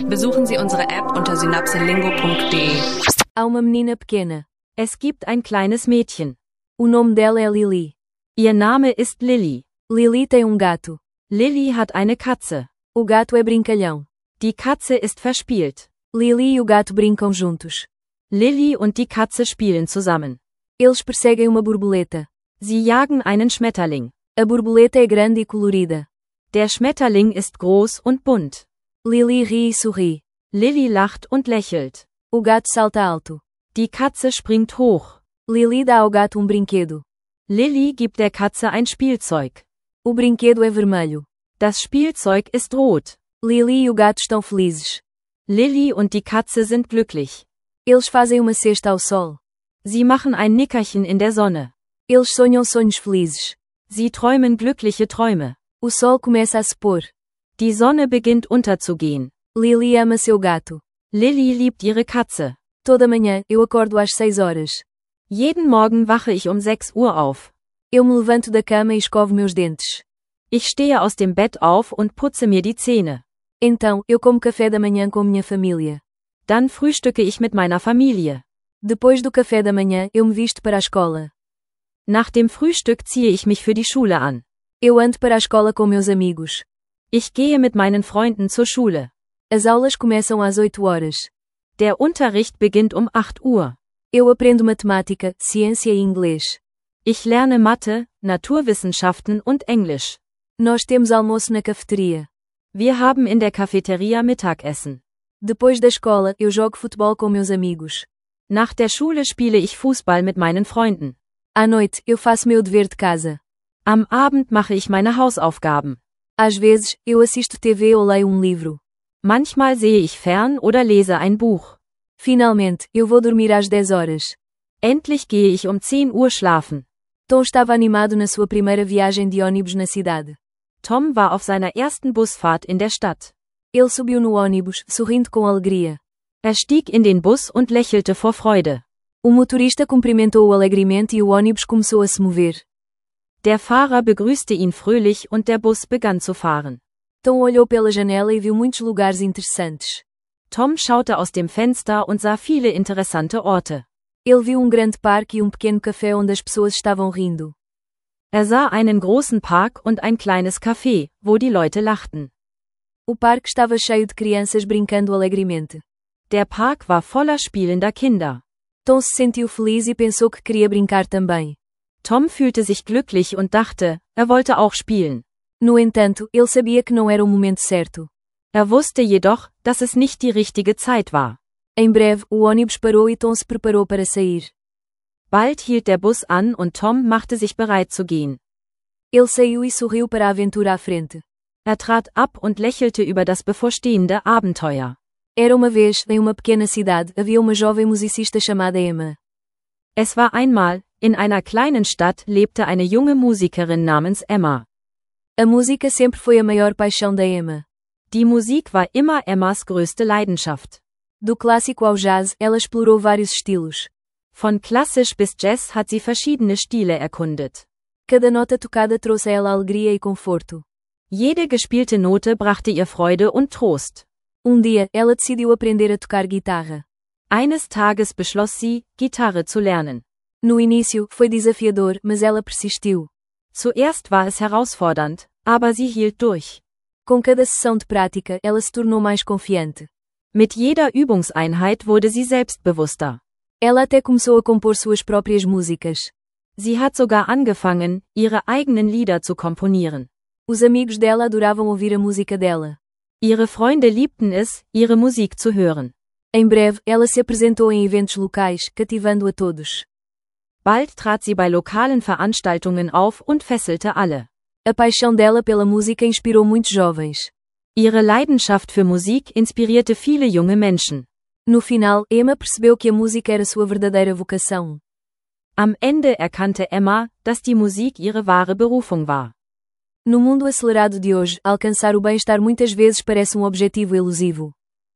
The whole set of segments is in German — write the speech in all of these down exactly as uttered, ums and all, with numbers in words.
Besuchen Sie unsere App unter synapselingo punkt de. Há uma menina pequena. Es gibt ein kleines Mädchen. O nome dela é Lily. Ihr Name ist Lily. Lily tem um gato. Lily hat eine Katze. O gato é brincalhão. Die Katze ist verspielt. Lily e o gato brincam juntos. Lily und die Katze spielen zusammen. Eles perseguem uma borboleta. Sie jagen einen Schmetterling. A borboleta é grande e colorida. Der Schmetterling ist groß und bunt. Lily ri e sorri. Lily lacht und lächelt. O gato salta alto. Die Katze springt hoch. Lily dá ao gato um brinquedo. Lily gibt der Katze ein Spielzeug. O brinquedo é vermelho. Das Spielzeug ist rot. Lily e o gato estão felizes. Lily und die Katze sind glücklich. Eles fazem uma cesta ao sol. Sie machen ein Nickerchen in der Sonne. Eles sonham sonhos felizes. Sie träumen glückliche Träume. O sol começa a se pôr. Die Sonne beginnt unterzugehen. Lily ama seu gato. Lily liebt ihre Katze. Toda manhã, eu acordo às seis horas. Jeden Morgen wache ich um sechs Uhr auf. Eu me levanto da cama e escovo meus dentes. Ich stehe aus dem Bett auf und putze mir die Zähne. Então, eu como café da manhã com minha família. Dann frühstücke ich mit meiner Familie. Depois do café da manhã, eu me visto para a escola. Nach dem Frühstück ziehe ich mich für die Schule an. Eu ando para a escola com meus amigos. Ich gehe mit meinen Freunden zur Schule. As aulas começam às oito horas. Der Unterricht beginnt um acht Uhr. Eu aprendo matemática, ciência e inglês. Ich lerne Mathe, Naturwissenschaften und Englisch. Nós temos almoço na cafeteria. Wir haben in der Cafeteria Mittagessen. Depois da escola, eu jogo futebol com meus amigos. Nach der Schule spiele ich Fußball mit meinen Freunden. À noite, eu faço meu dever de casa. Am Abend mache ich meine Hausaufgaben. Às vezes, eu assisto T V ou leio um livro. Manchmal sehe ich fern oder lese ein Buch. Finalmente, eu vou dormir às dez horas. Endlich gehe ich um zehn Uhr schlafen. Tom estava animado na sua primeira viagem de ônibus na cidade. Tom war auf seiner ersten Busfahrt in der Stadt. Ele subiu no ônibus, sorrindo com alegria. Er stieg in den Bus und lächelte vor Freude. O motorista cumprimentou-o alegremente e o ônibus começou a se mover. Der Fahrer begrüßte ihn fröhlich und der Bus begann zu fahren. Tom olhou pela janela e viu muitos lugares interessantes. Tom schaute aus dem Fenster und sah viele interessante Orte. Ele viu um grande parque e um pequeno café onde as pessoas estavam rindo. Er sah einen großen Park und ein kleines Café, wo die Leute lachten. O parque estava cheio de crianças brincando alegremente. Der Park war voller spielender Kinder. Tom se sentiu feliz e pensou que queria brincar também. Tom fühlte sich glücklich und dachte, er wollte auch spielen. No entanto, ele sabia que não era o momento certo. Er wusste jedoch, dass es nicht die richtige Zeit war. Em breve, o ônibus parou e Tom se preparou para sair. Bald hielt der Bus an und Tom machte sich bereit zu gehen. Ele saiu e sorriu para a aventura à frente. Er trat ab und lächelte über das bevorstehende Abenteuer. Era uma vez, em uma pequena cidade, havia uma jovem musicista chamada Emma. Es war einmal, in einer kleinen Stadt lebte eine junge Musikerin namens Emma. A música sempre foi a maior paixão da Emma. Die Musik war immer Emmas größte Leidenschaft. Do clássico ao jazz, ela explorou vários estilos. Von klassisch bis Jazz hat sie verschiedene Stile erkundet. Cada nota tocada trouxe a ela alegria e conforto. Jede gespielte Note brachte ihr Freude und Trost. Um dia, ela decidiu aprender a tocar guitarra. Eines Tages beschloss sie, Gitarre zu lernen. No início, foi desafiador, mas ela persistiu. Zuerst war es herausfordernd, aber sie hielt durch. Com cada sessão de prática, ela se tornou mais confiante. Mit jeder Übungseinheit wurde sie selbstbewusster. Ela até começou a compor suas próprias músicas. Sie hat sogar angefangen, ihre eigenen Lieder zu komponieren. Os amigos dela adoravam ouvir a música dela. Ihre Freunde liebten es, ihre Musik zu hören. Em breve, ela se apresentou em eventos locais, cativando a todos. Bald trat sie bei lokalen Veranstaltungen auf und fesselte alle. A paixão dela pela música inspirou muitos jovens. Ihre Leidenschaft für Musik inspirierte viele junge Menschen. No final, Emma percebeu que a música era sua verdadeira vocação. Am Ende erkannte Emma, dass die Musik ihre wahre Berufung war. No mundo acelerado de hoje, alcançar o bem-estar muitas vezes parece um objetivo elusivo.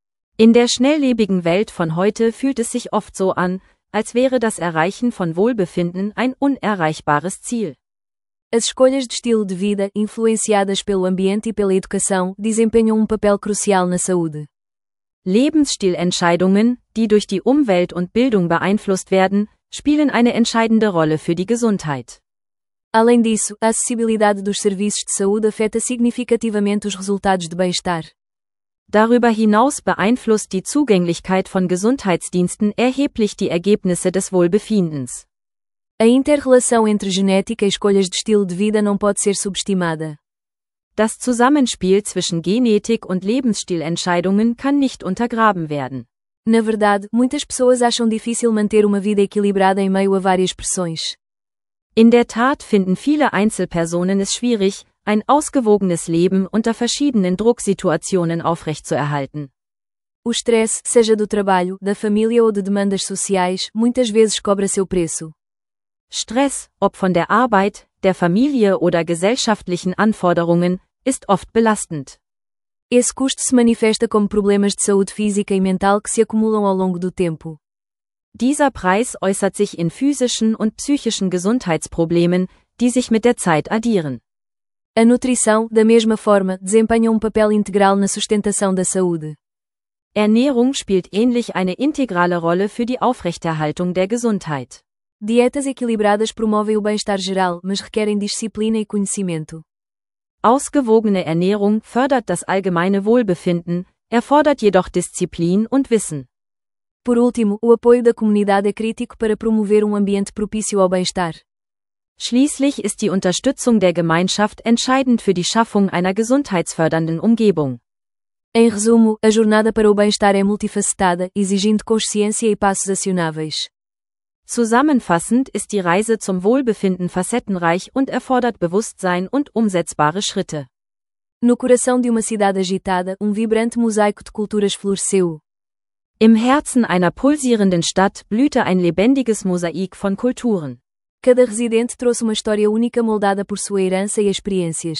In der schnelllebigen Welt von heute fühlt es sich oft so an, als wäre das Erreichen von Wohlbefinden ein unerreichbares Ziel. As escolhas de estilo de vida, influenciadas pelo ambiente e pela educação, desempenham um papel crucial na saúde. Lebensstilentscheidungen, die durch die Umwelt und Bildung beeinflusst werden, spielen eine entscheidende Rolle für die Gesundheit. Além disso, a acessibilidade dos serviços de saúde afeta significativamente os resultados de bem-estar. Darüber hinaus beeinflusst die Zugänglichkeit von Gesundheitsdiensten erheblich die Ergebnisse des Wohlbefindens. A inter-relação entre genética e escolhas de estilo de vida não pode ser subestimada. Das Zusammenspiel zwischen Genetik und Lebensstilentscheidungen kann nicht untergraben werden. Na verdade, muitas pessoas acham difícil manter uma vida equilibrada em meio a várias pressões. In der Tat finden viele Einzelpersonen es schwierig, ein ausgewogenes Leben unter verschiedenen Drucksituationen aufrechtzuerhalten. O stress, seja do trabalho, da família ou de demandas sociais, muitas vezes cobra seu preço. Stress, ob von der Arbeit, der Familie oder gesellschaftlichen Anforderungen, ist oft belastend. Esse custo se manifesta como problemas de saúde física e mental que se acumulam ao longo do tempo. Dieser Preis äußert sich in physischen und psychischen Gesundheitsproblemen, die sich mit der Zeit addieren. A nutrição, da mesma forma, desempenha um papel integral na sustentação da saúde. Ernährung spielt ähnlich eine integrale Rolle für die Aufrechterhaltung der Gesundheit. Dietas equilibradas promovem o bem-estar geral, mas requerem disciplina e conhecimento. Ausgewogene Ernährung fördert das allgemeine Wohlbefinden, erfordert jedoch Disziplin und Wissen. Por último, o apoio da comunidade é crítico para promover um ambiente propício ao bem-estar. Schließlich ist die Unterstützung der Gemeinschaft entscheidend für die Schaffung einer gesundheitsfördernden Umgebung. Em resumo, a jornada para o bem-estar é multifacetada, exigindo consciência e passos acionáveis. Zusammenfassend ist die Reise zum Wohlbefinden facettenreich und erfordert Bewusstsein und umsetzbare Schritte. No coração de uma cidade agitada, um vibrante mosaico de culturas floresceu. Im Herzen einer pulsierenden Stadt blühte ein lebendiges Mosaik von Kulturen. Cada residente trouxe uma história única moldada por sua herança e experiências.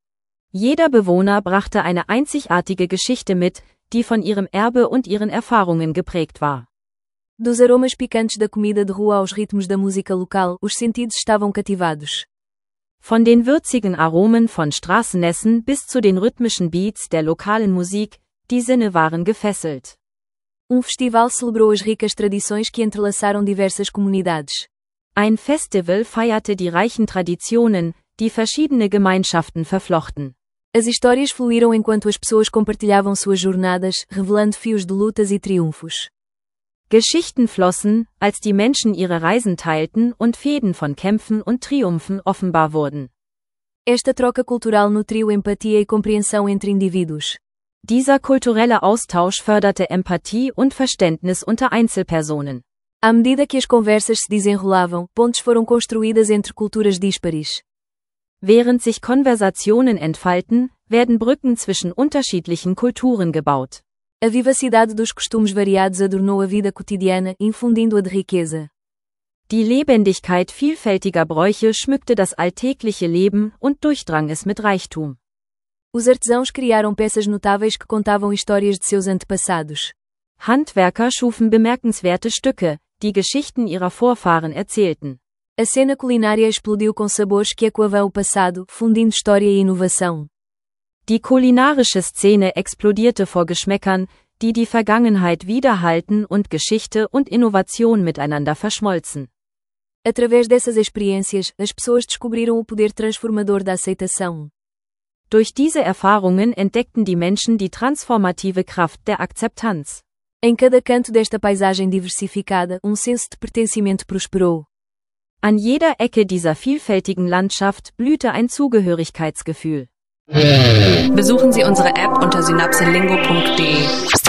Jeder Bewohner brachte eine einzigartige Geschichte mit, die von ihrem Erbe und ihren Erfahrungen geprägt war. Dos aromas picantes da comida de rua aos ritmos da música local, os sentidos estavam cativados. Von den würzigen Aromen von Straßenessen bis zu den rhythmischen Beats der lokalen Musik, die Sinne waren gefesselt. Um festival celebrou as ricas tradições que entrelaçaram diversas comunidades. Ein Festival feierte die reichen Traditionen, die verschiedene Gemeinschaften verflochten. As histórias fluíram enquanto as pessoas compartilhavam suas jornadas, revelando fios de lutas e triunfos. Geschichten flossen, als die Menschen ihre Reisen teilten und Fäden von Kämpfen und Triumphen offenbar wurden. Esta troca cultural nutriu empatia e compreensão entre indivíduos. Dieser kulturelle Austausch förderte Empathie und Verständnis unter Einzelpersonen. À medida que as conversas se desenrolavam, pontes foram construídas entre culturas díspares. Während sich Konversationen entfalten, werden Brücken zwischen unterschiedlichen Kulturen gebaut. A vivacidade dos costumes variados adornou a vida cotidiana, infundindo-a de riqueza. Die Lebendigkeit vielfältiger Bräuche schmückte das alltägliche Leben und durchdrang es mit Reichtum. Os artesãos criaram peças notáveis que contavam histórias de seus antepassados. Handwerker schufen bemerkenswerte Stücke, die Geschichten ihrer Vorfahren erzählten. A cena culinária explodiu com sabores que ecoavam o passado, fundindo história e inovação. Die kulinarische Szene explodierte vor Geschmäckern, die die Vergangenheit widerhalten und Geschichte und Innovation miteinander verschmolzen. Através dessas experiências, as pessoas descobriram o poder transformador da aceitação. Durch diese Erfahrungen entdeckten die Menschen die transformative Kraft der Akzeptanz. Em cada canto desta paisagem diversificada, um senso de pertencimento prosperou. An jeder Ecke dieser vielfältigen Landschaft blühte ein Zugehörigkeitsgefühl. Besuchen Sie unsere App unter synapselingo punkt de.